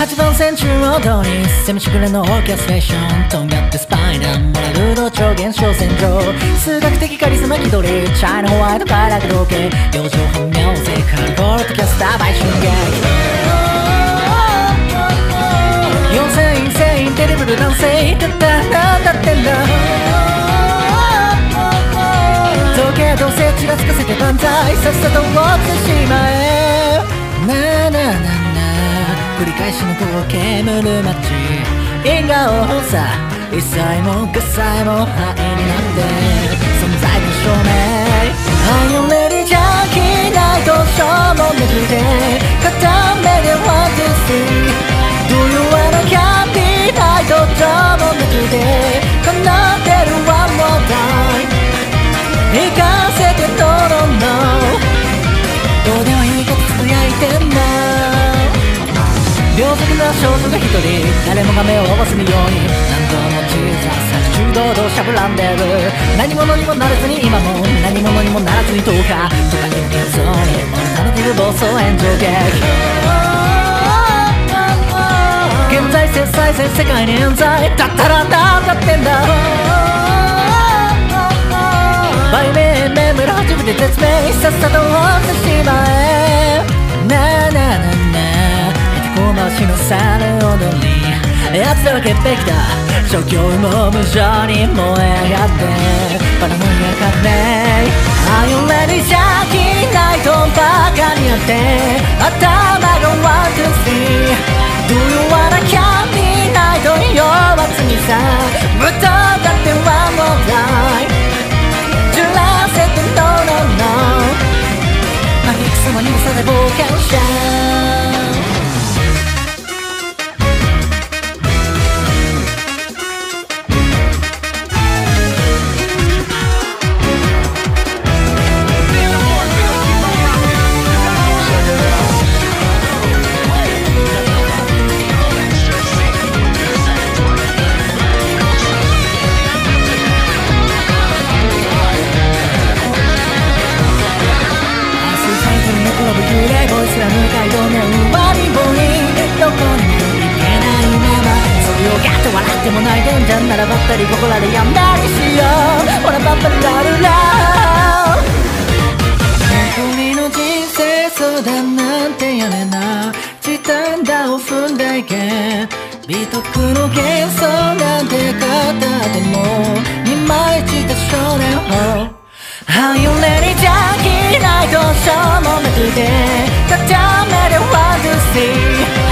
8番線中央通り攻めしぐれのオーケストレーションとんがってスパイダーモラル度超現象線上数学的カリスマ気取りチャイナホワイト快楽同系洋上本名正解ゴールドキャスター売春劇4000線テレビル男性だったらだってんだ時計どうせちらつかせて万歳さっさと落ちてしまえなあなあなあなあ繰り返しの光景煙る街因果応報さ一切も喝采も灰になって存在の証明愛をレディじゃきないとしょうもなくて片目で One two three Do you wanna happy night としょうもなくて叶ってる One more time 行かせてどうのどうでもいいことつぶやいてんな病弱な少女が一人誰もが目を合わせぬように何度も小ささ中堂々しゃぶらんでる何者にもならずに今も何者にもならずに10日とかいう幻想にもなれてる暴走炎上劇現在切再生世界に冤罪だったらなんだってんだ売名眠る初めて絶命さっさと落ちてしまえなあなあなあなあ小回しのさる踊り奴らは潔癖だ諸教も無情に燃え上がってパラノイア革命愛をレディじゃきないとバカにあって頭がワンツースリー Do you wanna kill me ないと弱罪さぶっ飛んだってワンモーライじらせて No no no マギク様にもされ冒険者でもないでんじゃんならばったりここらでやんだりしようほらばっぱりラルラ残りの人生相談なんてやめな時短だを踏んでいけ美徳の幻想なんて片手も二枚した少年法愛をレにじゃきないとしょうもなくて片目で One two three